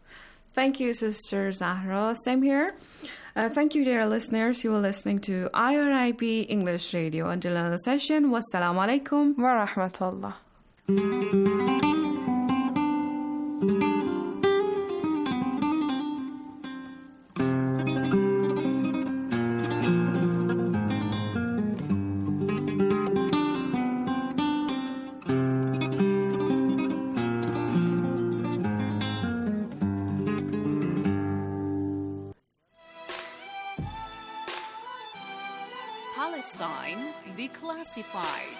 Thank you, Sister Zahra. Same here. Uh, thank you, dear listeners. You were listening to I R I B English Radio. Until another session, wassalamu alaikum wa rahmatullah. Palestine Declassified.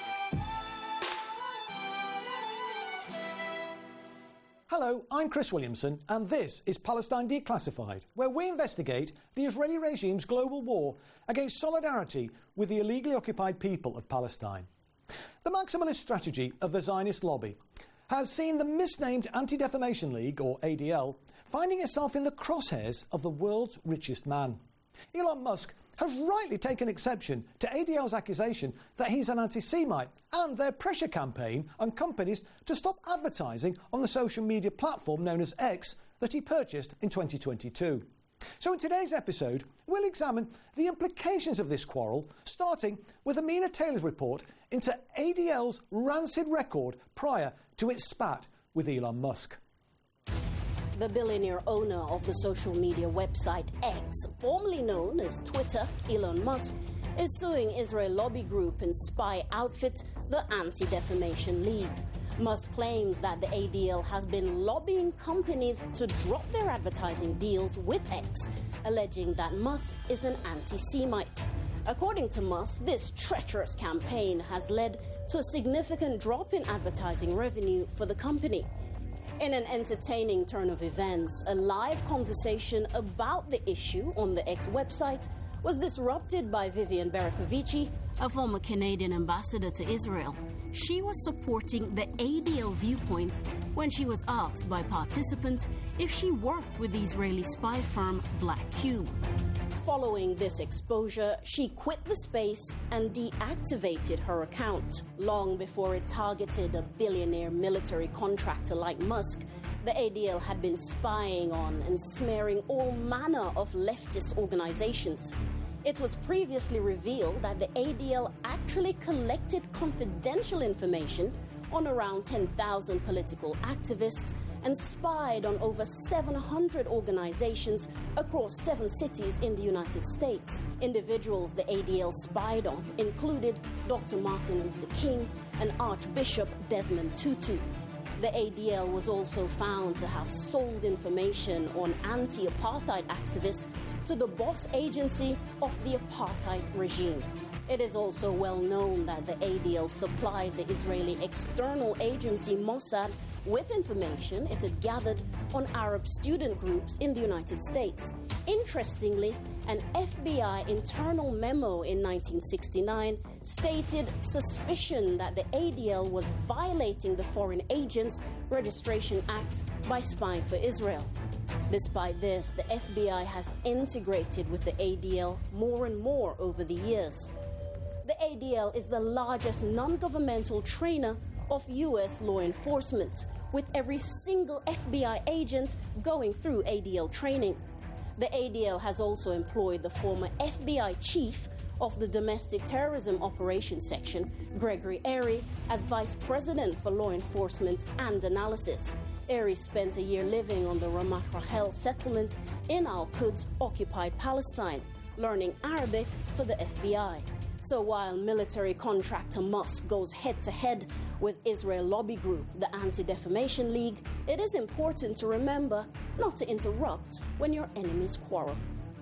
Hello, I'm Chris Williamson, and this is Palestine Declassified, where we investigate the Israeli regime's global war against solidarity with the illegally occupied people of Palestine. The maximalist strategy of the Zionist lobby has seen the misnamed Anti-Defamation League, or A D L, finding itself in the crosshairs of the world's richest man. Elon Musk has rightly taken exception to A D L's accusation that he's an anti-Semite and their pressure campaign on companies to stop advertising on the social media platform known as X that he purchased in twenty twenty-two. So in today's episode, we'll examine the implications of this quarrel, starting with Amina Taylor's report into A D L's rancid record prior to its spat with Elon Musk. The billionaire owner of the social media website X, formerly known as Twitter, Elon Musk, is suing Israel lobby group and spy outfit, the Anti-Defamation League. Musk claims that the A D L has been lobbying companies to drop their advertising deals with X, alleging that Musk is an anti-Semite. According to Musk, this treacherous campaign has led to a significant drop in advertising revenue for the company. In an entertaining turn of events, a live conversation about the issue on the X website was disrupted by Vivian Berikovici, a former Canadian ambassador to Israel. She was supporting the A D L viewpoint when she was asked by participants if she worked with the Israeli spy firm Black Cube. Following this exposure, she quit the space and deactivated her account. Long before it targeted a billionaire military contractor like Musk, the A D L had been spying on and smearing all manner of leftist organizations. It was previously revealed that the A D L actually collected confidential information on around ten thousand political activists and spied on over seven hundred organizations across seven cities in the United States. Individuals the A D L spied on included Doctor Martin Luther King and Archbishop Desmond Tutu. The A D L was also found to have sold information on anti-apartheid activists to the boss agency of the apartheid regime. It is also well known that the A D L supplied the Israeli external agency Mossad with information it had gathered on Arab student groups in the United States. Interestingly, an F B I internal memo in nineteen sixty-nine stated suspicion that the A D L was violating the Foreign Agents Registration Act by spying for Israel. Despite this, the F B I has integrated with the A D L more and more over the years. The A D L is the largest non-governmental trainer of U S law enforcement, with every single F B I agent going through A D L training. The A D L has also employed the former F B I chief of the Domestic Terrorism Operations Section, Gregory Airy, as vice president for law enforcement and analysis. Airy spent a year living on the Ramat Rachel settlement in Al-Quds, occupied Palestine, learning Arabic for the F B I. So while military contractor Musk goes head-to-head with Israel lobby group, the Anti-Defamation League, it is important to remember not to interrupt when your enemies quarrel.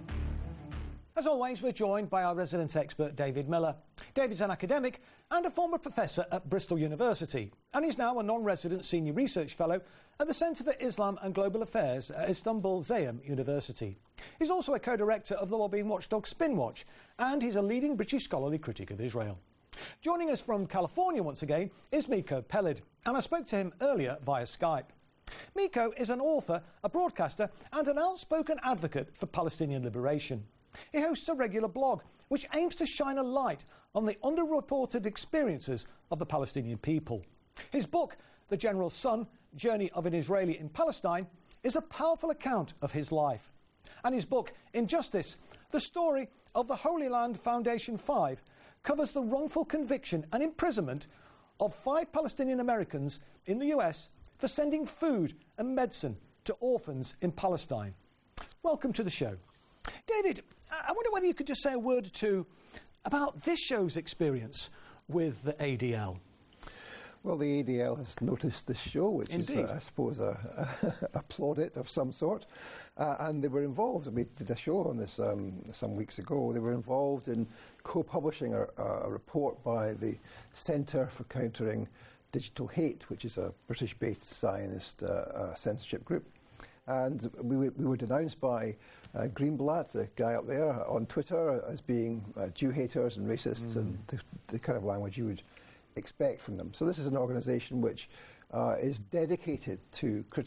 As always, we're joined by our resident expert, David Miller. David's an academic and a former professor at Bristol University, and he's now a non-resident senior research fellow at the Centre for Islam and Global Affairs at Istanbul Zeyem University. He's also a co-director of the lobbying watchdog Spinwatch, and he's a leading British scholarly critic of Israel. Joining us from California once again is Miko Peled, and I spoke to him earlier via Skype. Miko is an author, a broadcaster, and an outspoken advocate for Palestinian liberation. He hosts a regular blog which aims to shine a light on the underreported experiences of the Palestinian people. His book, The General's Son, Journey of an Israeli in Palestine, is a powerful account of his life. And his book, Injustice, the story of the Holy Land Foundation Five, covers the wrongful conviction and imprisonment of five Palestinian Americans in the U S for sending food and medicine to orphans in Palestine. Welcome to the show. David, I wonder whether you could just say a word or two about this show's experience with the A D L. Well, the A D L has noticed this show, which Indeed. is, uh, I suppose, a, a, a plaudit of some sort. Uh, and they were involved, we did a show on this um, some weeks ago, they were involved in co-publishing a, a report by the Centre for Countering Digital Hate, which is a British-based Zionist uh, uh, censorship group. And we, we were denounced by uh, Greenblatt, the guy up there, on Twitter, as being uh, Jew haters and racists, mm. and the, the kind of language you would expect from them. So this is an organisation which uh, is dedicated to criticising